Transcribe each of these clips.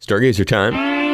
Stargazer time.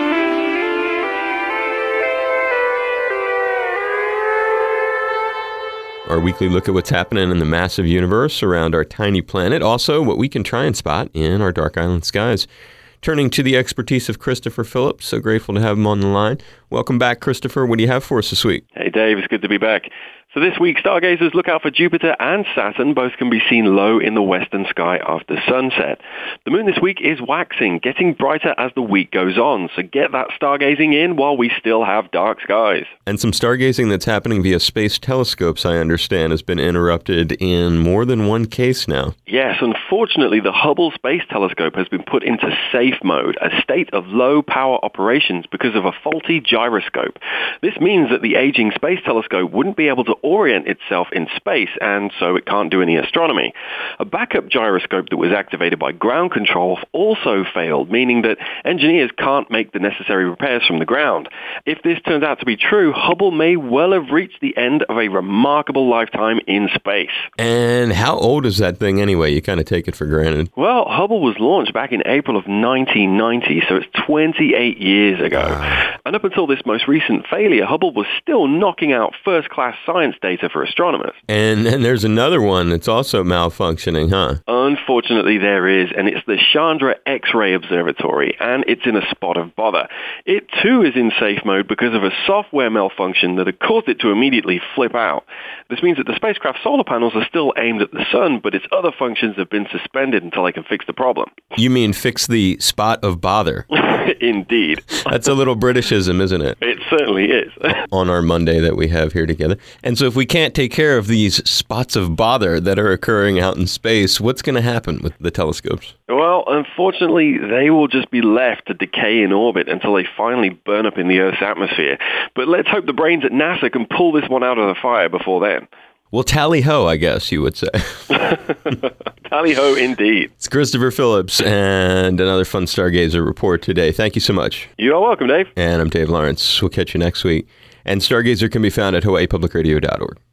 Our weekly look at what's happening in the massive universe around our tiny planet. Also, what we can try and spot in our dark island skies. Turning to the expertise of Christopher Phillips. So grateful to have him on the line. Welcome back, Christopher. What do you have for us this week? Hey, Dave. It's good to be back. So this week, stargazers look out for Jupiter and Saturn. Both can be seen low in the western sky after sunset. The moon this week is waxing, getting brighter as the week goes on. So get that stargazing in while we still have dark skies. And some stargazing that's happening via space telescopes, I understand, has been interrupted in more than one case now. Yes, unfortunately, the Hubble Space Telescope has been put into safe mode, a state of low-power operations because of a faulty gyroscope. This means that the aging space telescope wouldn't be able to orient itself in space, and so it can't do any astronomy. A backup gyroscope that was activated by ground control also failed, meaning that engineers can't make the necessary repairs from the ground. If this turns out to be true, Hubble may well have reached the end of a remarkable lifetime in space. And how old is that thing anyway? You kind of take it for granted. Well, Hubble was launched back in April of 1990, so it's 28 years ago. And up until this most recent failure, Hubble was still knocking out first-class science data for astronomers. And there's another one that's also malfunctioning, huh? Unfortunately, there is, and it's the Chandra X-ray Observatory, and it's in a spot of bother. It, too, is in safe mode because of a software malfunction that had caused it to immediately flip out. This means that the spacecraft's solar panels are still aimed at the sun, but its other functions have been suspended until they can fix the problem. You mean fix the spot of bother? Indeed. That's a little Britishism, isn't it? It certainly is. On our Monday that we have here together. And so if we can't take care of these spots of bother that are occurring out in space, what's going to happen with the telescopes? Well, unfortunately, they will just be left to decay in orbit until they finally burn up in the Earth's atmosphere. But let's hope the brains at NASA can pull this one out of the fire before then. Well, tally-ho, I guess you would say. Tally-ho, indeed. It's Christopher Phillips and another fun Stargazer report today. Thank you so much. You are welcome, Dave. And I'm Dave Lawrence. We'll catch you next week. And Stargazer can be found at hawaiipublicradio.org.